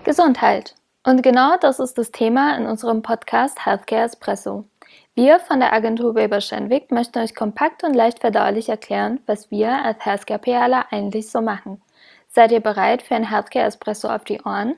Gesundheit. Und genau das ist das Thema in unserem Podcast Healthcare Espresso. Wir von der Agentur Weber-Schenwick möchten euch kompakt und leicht verdaulich erklären, was wir als Healthcare-PRler eigentlich so machen. Seid ihr bereit für ein Healthcare Espresso auf die Ohren?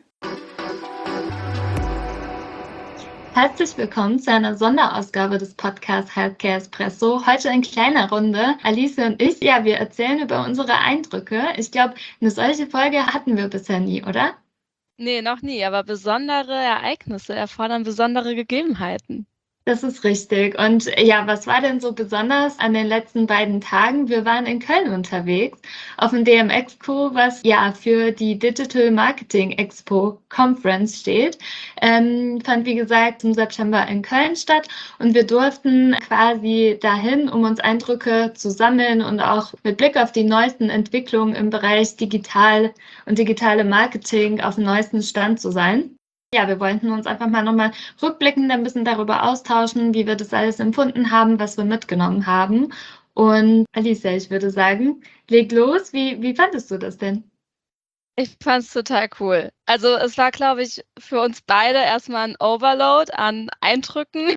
Herzlich willkommen zu einer Sonderausgabe des Podcasts Healthcare Espresso. Heute in kleiner Runde. Alice und ich, wir erzählen über unsere Eindrücke. Ich glaube, eine solche Folge hatten wir bisher nie, oder? Nee, noch nie, aber besondere Ereignisse erfordern besondere Gegebenheiten. Das ist richtig. Und was war denn so besonders an den letzten beiden Tagen? Wir waren in Köln unterwegs auf dem DMExpo, was für die Digital Marketing Expo Conference steht. Fand wie gesagt im September in Köln statt und wir durften quasi dahin, um uns Eindrücke zu sammeln und auch mit Blick auf die neuesten Entwicklungen im Bereich digital und digitale Marketing auf dem neuesten Stand zu sein. Ja, wir wollten uns einfach mal nochmal rückblickend ein bisschen darüber austauschen, wie wir das alles empfunden haben, was wir mitgenommen haben. Und Alicia, ich würde sagen, leg los. Wie fandest du das denn? Ich fand es total cool. Also es war, glaube ich, für uns beide erstmal ein Overload an Eindrücken,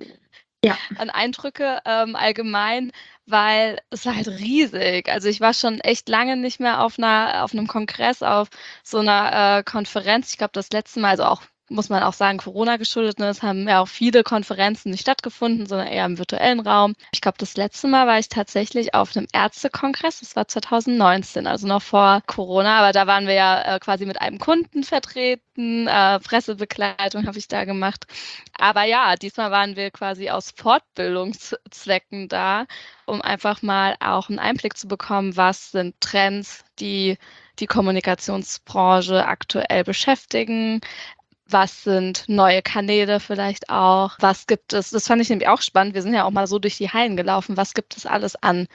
an Eindrücke allgemein, weil es war halt riesig. Also ich war schon echt lange nicht mehr auf einem Kongress, auf so einer Konferenz. Ich glaube, das letzte Mal, also auch muss man auch sagen, Corona geschuldet, ne? Es haben ja auch viele Konferenzen nicht stattgefunden, sondern eher im virtuellen Raum. Ich glaube, das letzte Mal war ich tatsächlich auf einem Ärztekongress, das war 2019, also noch vor Corona, aber da waren wir ja quasi mit einem Kunden vertreten, Pressebegleitung habe ich da gemacht. Aber ja, diesmal waren wir quasi aus Fortbildungszwecken da, um einfach mal auch einen Einblick zu bekommen, was sind Trends, die die Kommunikationsbranche aktuell beschäftigen. Was sind neue Kanäle vielleicht auch? Was gibt es? Das fand ich nämlich auch spannend. Wir sind ja auch mal so durch die Hallen gelaufen. Was gibt es alles an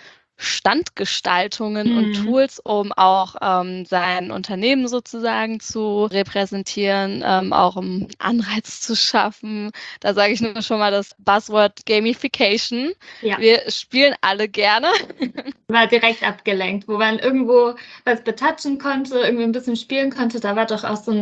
Standgestaltungen und Tools, um auch sein Unternehmen sozusagen zu repräsentieren, auch um Anreiz zu schaffen. Da sage ich nur schon mal das Buzzword Gamification. Ja. Wir spielen alle gerne. War direkt abgelenkt, wo man irgendwo was betatschen konnte, irgendwie ein bisschen spielen konnte. Da war doch auch so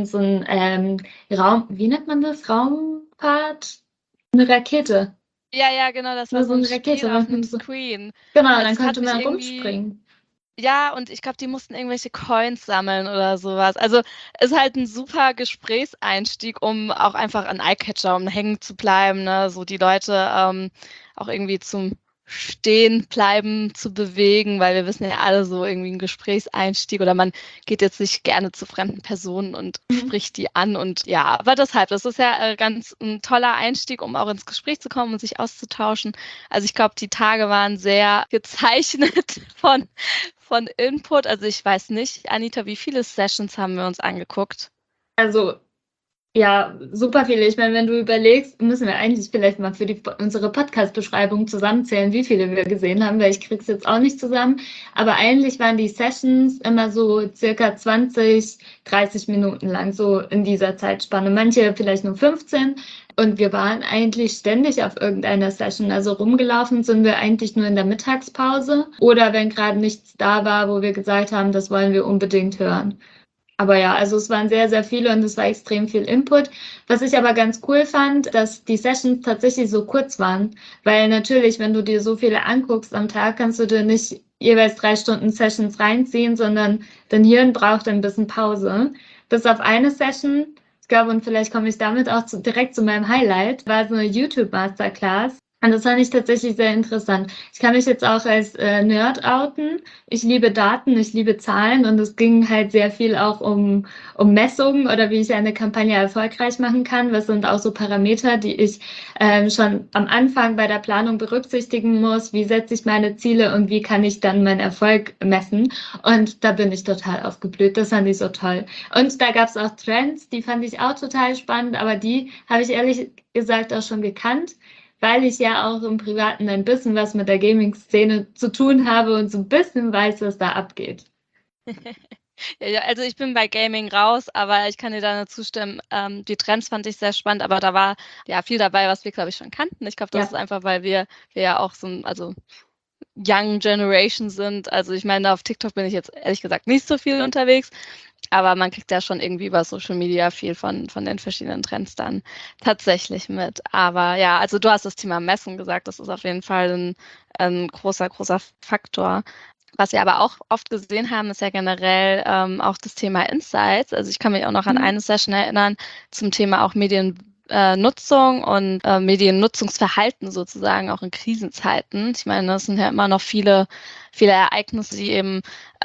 ein Raum, wie nennt man das? Raumfahrt? Eine Rakete. Ja, genau, das war so ein Rakete Spiel auf einem Screen. Genau, Also dann es hat konnte mich man irgendwie rumspringen. Ja, und ich glaube, die mussten irgendwelche Coins sammeln oder sowas. Also ist halt ein super Gesprächseinstieg, um auch einfach an Eyecatcher, um hängen zu bleiben, ne? So die Leute auch irgendwie zum Stehen bleiben zu bewegen, weil wir wissen ja alle so irgendwie ein Gesprächseinstieg oder man geht jetzt nicht gerne zu fremden Personen und spricht die an und ja, aber deshalb, das ist ja ganz ein toller Einstieg, um auch ins Gespräch zu kommen und sich auszutauschen. Also ich glaube, die Tage waren sehr gezeichnet von Input. Also ich weiß nicht, Anita, wie viele Sessions haben wir uns angeguckt? Also, ja, super viele. Ich meine, wenn du überlegst, müssen wir eigentlich vielleicht mal für unsere Podcast-Beschreibung zusammenzählen, wie viele wir gesehen haben, weil ich krieg's jetzt auch nicht zusammen. Aber eigentlich waren die Sessions immer so circa 20, 30 Minuten lang, so in dieser Zeitspanne. Manche vielleicht nur 15. Und wir waren eigentlich ständig auf irgendeiner Session. Also rumgelaufen sind wir eigentlich nur in der Mittagspause oder wenn gerade nichts da war, wo wir gesagt haben, das wollen wir unbedingt hören. Aber ja, also es waren sehr, sehr viele und es war extrem viel Input. Was ich aber ganz cool fand, dass die Sessions tatsächlich so kurz waren. Weil natürlich, wenn du dir so viele anguckst am Tag, kannst du dir nicht jeweils 3 Stunden Sessions reinziehen, sondern dein Hirn braucht ein bisschen Pause. Bis auf eine Session, ich glaube, und vielleicht komme ich damit auch direkt zu meinem Highlight, war so eine YouTube-Masterclass. Und das fand ich tatsächlich sehr interessant. Ich kann mich jetzt auch als Nerd outen. Ich liebe Daten, ich liebe Zahlen und es ging halt sehr viel auch um Messungen oder wie ich eine Kampagne erfolgreich machen kann. Was sind auch so Parameter, die ich schon am Anfang bei der Planung berücksichtigen muss? Wie setze ich meine Ziele und wie kann ich dann meinen Erfolg messen? Und da bin ich total aufgeblüht. Das fand ich so toll. Und da gab es auch Trends, die fand ich auch total spannend, aber die habe ich ehrlich gesagt auch schon gekannt, weil ich ja auch im Privaten ein bisschen was mit der Gaming-Szene zu tun habe und so ein bisschen weiß, was da abgeht. Ja, also ich bin bei Gaming raus, aber ich kann dir da nur zustimmen. Die Trends fand ich sehr spannend, aber da war ja viel dabei, was wir, glaube ich, schon kannten. Ich glaube, das ist einfach, weil wir ja auch so also Young Generation sind. Also ich meine, auf TikTok bin ich jetzt ehrlich gesagt nicht so viel unterwegs. Aber man kriegt ja schon irgendwie über Social Media viel von den verschiedenen Trends dann tatsächlich mit. Aber ja, also du hast das Thema Messen gesagt, das ist auf jeden Fall ein großer Faktor. Was wir aber auch oft gesehen haben, ist ja generell auch das Thema Insights. Also ich kann mich auch noch an eine Session erinnern zum Thema auch Mediennutzung und Mediennutzungsverhalten sozusagen auch in Krisenzeiten. Ich meine, das sind ja immer noch viele Ereignisse, die eben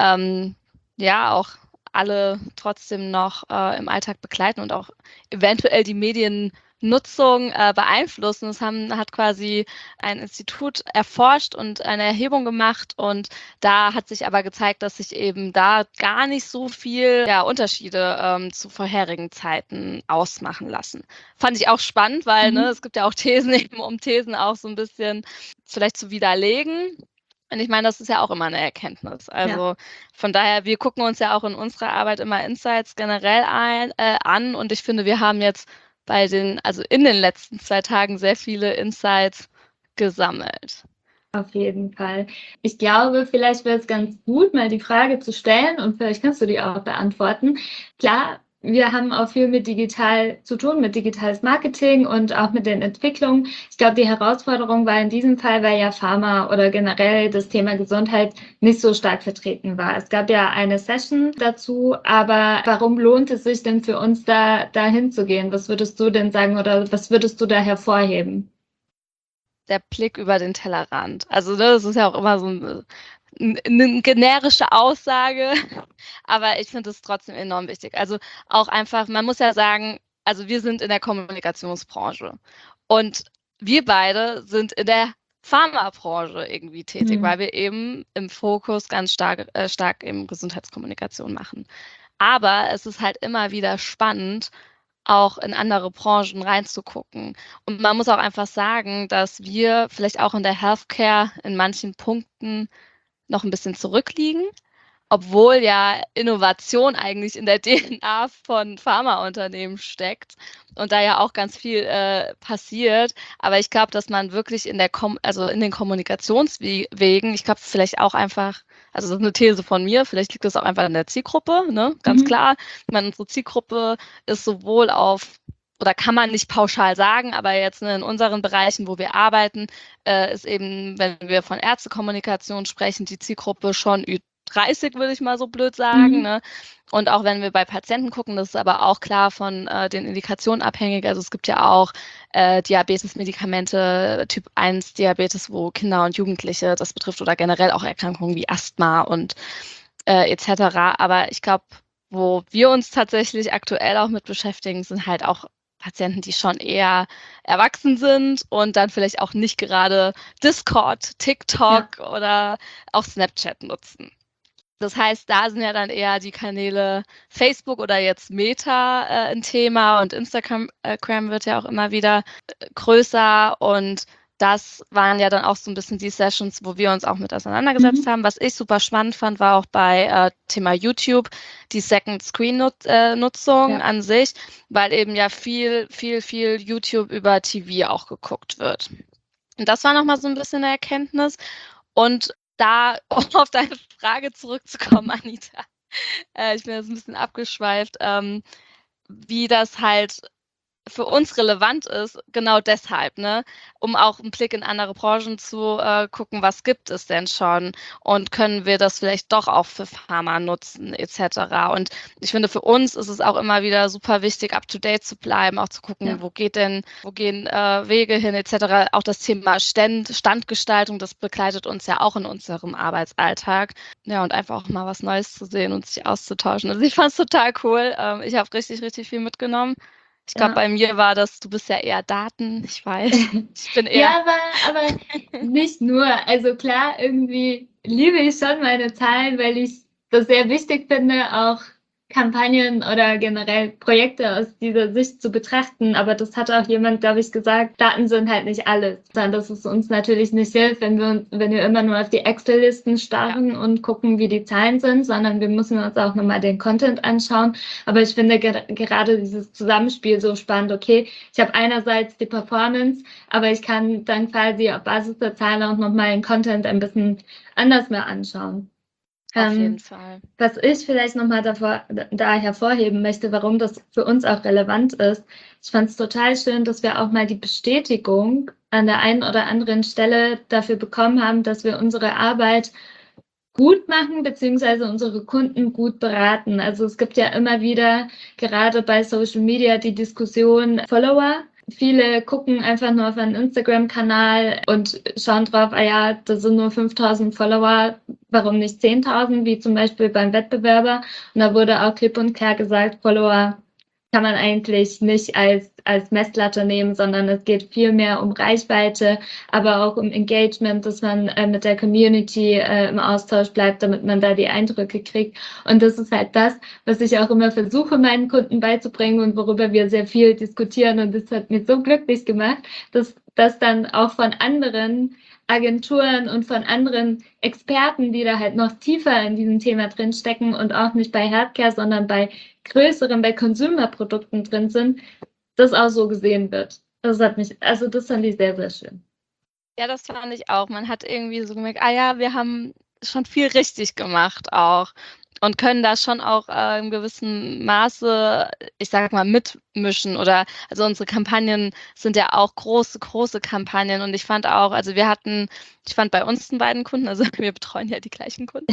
ja auch alle trotzdem noch im Alltag begleiten und auch eventuell die Mediennutzung beeinflussen. Das hat quasi ein Institut erforscht und eine Erhebung gemacht und da hat sich aber gezeigt, dass sich eben da gar nicht so viel Unterschiede zu vorherigen Zeiten ausmachen lassen. Fand ich auch spannend, weil es gibt ja auch Thesen, eben um Thesen auch so ein bisschen vielleicht zu widerlegen. Und ich meine, das ist ja auch immer eine Erkenntnis. Also von daher, wir gucken uns ja auch in unserer Arbeit immer Insights generell an und ich finde, wir haben jetzt also in den letzten 2 Tagen sehr viele Insights gesammelt. Auf jeden Fall. Ich glaube, vielleicht wäre es ganz gut, mal die Frage zu stellen und vielleicht kannst du die auch beantworten. Klar, wir haben auch viel mit digital zu tun, mit digitales Marketing und auch mit den Entwicklungen. Ich glaube, die Herausforderung war in diesem Fall, weil ja Pharma oder generell das Thema Gesundheit nicht so stark vertreten war. Es gab ja eine Session dazu, aber warum lohnt es sich denn für uns da hinzugehen? Was würdest du denn sagen oder was würdest du da hervorheben? Der Blick über den Tellerrand. Also das ist ja auch immer so eine generische Aussage, aber ich finde es trotzdem enorm wichtig. Also auch einfach, man muss ja sagen, also wir sind in der Kommunikationsbranche und wir beide sind in der Pharmabranche irgendwie tätig, weil wir eben im Fokus ganz stark eben Gesundheitskommunikation machen. Aber es ist halt immer wieder spannend, auch in andere Branchen reinzugucken. Und man muss auch einfach sagen, dass wir vielleicht auch in der Healthcare in manchen Punkten noch ein bisschen zurückliegen, obwohl ja Innovation eigentlich in der DNA von Pharmaunternehmen steckt und da ja auch ganz viel passiert. Aber ich glaube, dass man wirklich in den Kommunikationswegen, ich glaube vielleicht auch einfach, also das ist eine These von mir, vielleicht liegt das auch einfach in der Zielgruppe, ne? Ganz klar. Ich meine, unsere Zielgruppe ist sowohl oder kann man nicht pauschal sagen, aber jetzt in unseren Bereichen, wo wir arbeiten, ist eben, wenn wir von Ärztekommunikation sprechen, die Zielgruppe schon Ü30, würde ich mal so blöd sagen. Ne? Und auch wenn wir bei Patienten gucken, das ist aber auch klar von den Indikationen abhängig. Also es gibt ja auch Diabetes-Medikamente, Typ 1 Diabetes, wo Kinder und Jugendliche das betrifft oder generell auch Erkrankungen wie Asthma und etc. Aber ich glaube, wo wir uns tatsächlich aktuell auch mit beschäftigen, sind halt auch Patienten, die schon eher erwachsen sind und dann vielleicht auch nicht gerade Discord, TikTok oder auch Snapchat nutzen. Das heißt, da sind ja dann eher die Kanäle Facebook oder jetzt Meta ein Thema und Instagram wird ja auch immer wieder größer und das waren ja dann auch so ein bisschen die Sessions, wo wir uns auch mit auseinandergesetzt haben. Was ich super spannend fand, war auch bei Thema YouTube die Second Screen Nutzung an sich, weil eben ja viel YouTube über TV auch geguckt wird. Und das war nochmal so ein bisschen eine Erkenntnis. Und da, um auf deine Frage zurückzukommen, Anita, ich bin jetzt ein bisschen abgeschweift, wie das halt für uns relevant ist, genau deshalb, ne? Um auch einen Blick in andere Branchen zu gucken, was gibt es denn schon und können wir das vielleicht doch auch für Pharma nutzen etc. Und ich finde, für uns ist es auch immer wieder super wichtig, up-to-date zu bleiben, auch zu gucken, wo gehen Wege hin etc. Auch das Thema Standgestaltung, das begleitet uns ja auch in unserem Arbeitsalltag. Ja, und einfach auch mal was Neues zu sehen und sich auszutauschen. Also ich fand es total cool. Ich habe richtig viel mitgenommen. Ich glaube, bei mir war das, du bist ja eher Daten, ich weiß. Ich bin eher. Ja, aber nicht nur. Also klar, irgendwie liebe ich schon meine Zahlen, weil ich das sehr wichtig finde, auch Kampagnen oder generell Projekte aus dieser Sicht zu betrachten. Aber das hat auch jemand, glaube ich, gesagt, Daten sind halt nicht alles. Dass es uns natürlich nicht hilft, wenn wir immer nur auf die Excel-Listen starren und gucken, wie die Zahlen sind, sondern wir müssen uns auch nochmal den Content anschauen. Aber ich finde gerade dieses Zusammenspiel so spannend. Okay, ich habe einerseits die Performance, aber ich kann dann quasi auf Basis der Zahlen auch nochmal den Content ein bisschen anders mehr anschauen. Auf jeden Fall. Was ich vielleicht nochmal da hervorheben möchte, warum das für uns auch relevant ist. Ich fand es total schön, dass wir auch mal die Bestätigung an der einen oder anderen Stelle dafür bekommen haben, dass wir unsere Arbeit gut machen, beziehungsweise unsere Kunden gut beraten. Also es gibt ja immer wieder, gerade bei Social Media, die Diskussion Follower. Viele gucken einfach nur auf einen Instagram-Kanal und schauen drauf, ja, das sind nur 5.000 Follower, warum nicht 10.000, wie zum Beispiel beim Wettbewerber. Und da wurde auch klipp und klar gesagt, Follower kann man eigentlich nicht als Messlatte nehmen, sondern es geht viel mehr um Reichweite, aber auch um Engagement, dass man mit der Community im Austausch bleibt, damit man da die Eindrücke kriegt. Und das ist halt das, was ich auch immer versuche, meinen Kunden beizubringen und worüber wir sehr viel diskutieren. Und das hat mich so glücklich gemacht, dass das dann auch von anderen Agenturen und von anderen Experten, die da halt noch tiefer in diesem Thema drinstecken und auch nicht bei Healthcare, sondern bei größeren, bei Consumer-Produkten drin sind, das auch so gesehen wird. Das fand ich sehr, sehr schön. Ja, das fand ich auch. Man hat irgendwie so gemerkt, ja, wir haben schon viel richtig gemacht auch und können da schon auch in gewissem Maße, ich sage mal, mitmischen also unsere Kampagnen sind ja auch große, große Kampagnen und ich fand auch, also ich fand bei uns den beiden Kunden, also wir betreuen ja die gleichen Kunden,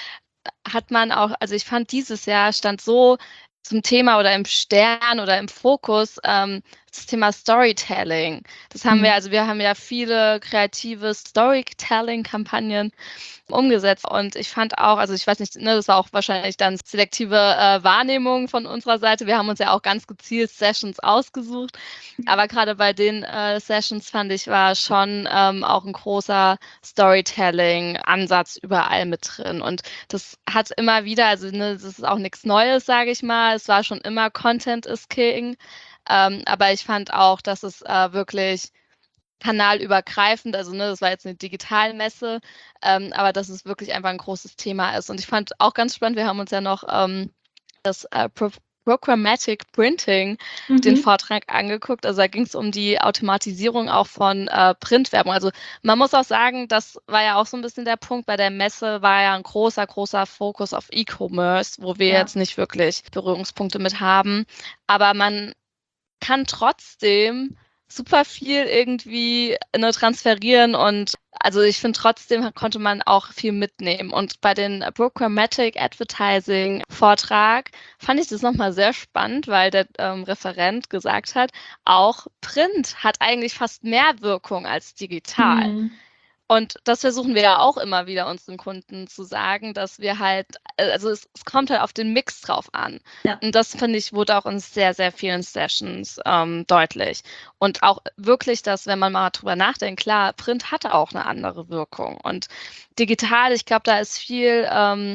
hat man auch, also ich fand dieses Jahr stand so zum Thema oder im Stern oder im Fokus das Thema Storytelling. Das haben wir haben ja viele kreative Storytelling-Kampagnen umgesetzt und ich fand auch, also ich weiß nicht, das war auch wahrscheinlich dann selektive Wahrnehmung von unserer Seite. Wir haben uns ja auch ganz gezielt Sessions ausgesucht, aber gerade bei den Sessions fand ich, war schon auch ein großer Storytelling-Ansatz überall mit drin und das hat immer wieder, also das ist auch nichts Neues, sage ich mal, es war schon immer Content is King, aber ich fand auch, dass es wirklich kanalübergreifend, also das war jetzt eine Digitalmesse, aber dass es wirklich einfach ein großes Thema ist. Und ich fand auch ganz spannend, wir haben uns ja noch das Programmatic Printing, den Vortrag angeguckt. Also da ging es um die Automatisierung auch von Printwerbung. Also man muss auch sagen, das war ja auch so ein bisschen der Punkt. Bei der Messe war ja ein großer, großer Fokus auf E-Commerce, wo wir jetzt nicht wirklich Berührungspunkte mit haben. Aber man kann trotzdem super viel irgendwie transferieren und also ich finde trotzdem konnte man auch viel mitnehmen und bei den Programmatic Advertising Vortrag fand ich das nochmal sehr spannend, weil der Referent gesagt hat, auch Print hat eigentlich fast mehr Wirkung als digital. Und das versuchen wir ja auch immer wieder unseren Kunden zu sagen, dass wir halt, also es kommt halt auf den Mix drauf an. Ja. Und das, finde ich, wurde auch in sehr, sehr vielen Sessions deutlich. Und auch wirklich, dass, wenn man mal drüber nachdenkt, klar, Print hatte auch eine andere Wirkung. Und digital, ich glaube, da ist viel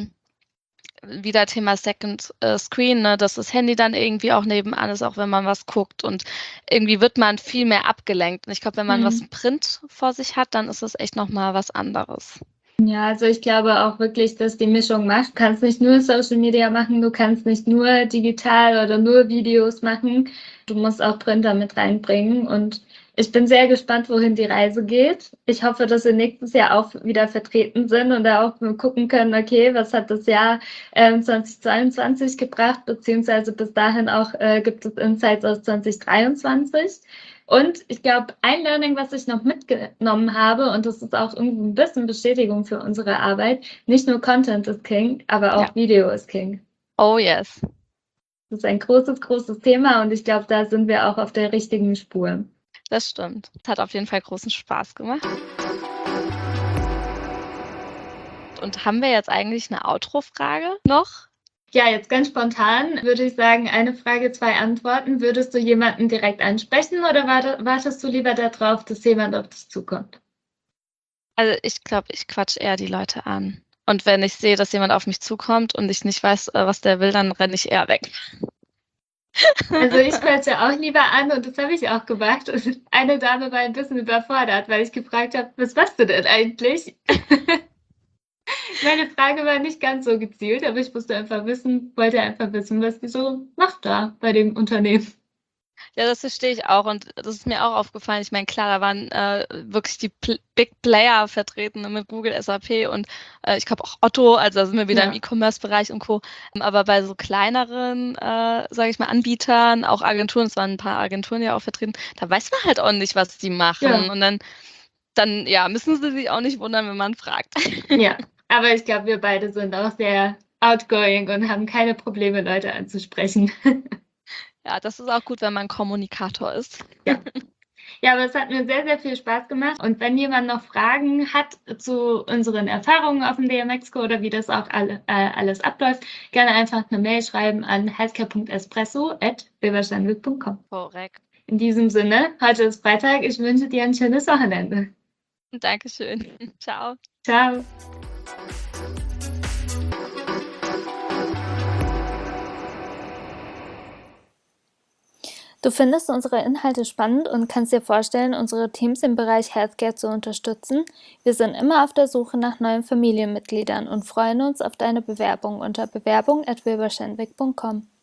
wieder Thema Second Screen, ne, dass das Handy dann irgendwie auch nebenan ist, auch wenn man was guckt und irgendwie wird man viel mehr abgelenkt. Und ich glaube, wenn man was Print vor sich hat, dann ist das echt nochmal was anderes. Ja, also ich glaube auch wirklich, dass die Mischung macht. Du kannst nicht nur Social Media machen, du kannst nicht nur digital oder nur Videos machen. Du musst auch Printer mit reinbringen und ich bin sehr gespannt, wohin die Reise geht. Ich hoffe, dass wir nächstes Jahr auch wieder vertreten sind und da auch gucken können, okay, was hat das Jahr 2022 gebracht, beziehungsweise bis dahin auch gibt es Insights aus 2023. Und ich glaube, ein Learning, was ich noch mitgenommen habe, und das ist auch irgendwie ein bisschen Bestätigung für unsere Arbeit, nicht nur Content ist King, aber auch Video ist King. Oh yes. Das ist ein großes, großes Thema und ich glaube, da sind wir auch auf der richtigen Spur. Das stimmt. Es hat auf jeden Fall großen Spaß gemacht. Und haben wir jetzt eigentlich eine Outro-Frage noch? Ja, jetzt ganz spontan würde ich sagen, eine Frage, 2 Antworten. Würdest du jemanden direkt ansprechen oder wartest du lieber darauf, dass jemand auf dich zukommt? Also ich glaube, ich quatsch eher die Leute an. Und wenn ich sehe, dass jemand auf mich zukommt und ich nicht weiß, was der will, dann renne ich eher weg. Also ich quatsche auch lieber an und das habe ich auch gemacht. Und eine Dame war ein bisschen überfordert, weil ich gefragt habe, was machst du denn eigentlich? Meine Frage war nicht ganz so gezielt, aber ich wollte einfach wissen, was die so macht da bei dem Unternehmen. Ja, das verstehe ich auch und das ist mir auch aufgefallen. Ich meine, klar, da waren wirklich die Big Player vertreten mit Google, SAP und ich glaube auch Otto, also da sind wir wieder im E-Commerce-Bereich und Co. Aber bei so kleineren, sage ich mal, Anbietern, auch Agenturen, es waren ein paar Agenturen ja auch vertreten, da weiß man halt auch nicht, was die machen. Ja. Und dann ja, müssen sie sich auch nicht wundern, wenn man fragt. Ja, aber ich glaube, wir beide sind auch sehr outgoing und haben keine Probleme, Leute anzusprechen. Ja, das ist auch gut, wenn man Kommunikator ist. Ja. Ja, aber es hat mir sehr, sehr viel Spaß gemacht. Und wenn jemand noch Fragen hat zu unseren Erfahrungen auf dem DMX-Co oder wie das auch alles abläuft, gerne einfach eine Mail schreiben an healthcare.espresso@webersteinweg.com. Korrekt. In diesem Sinne, heute ist Freitag. Ich wünsche dir ein schönes Wochenende. Dankeschön. Ciao. Ciao. Du findest unsere Inhalte spannend und kannst dir vorstellen, unsere Teams im Bereich Healthcare zu unterstützen? Wir sind immer auf der Suche nach neuen Familienmitgliedern und freuen uns auf deine Bewerbung unter bewerbung@weberschenwick.com.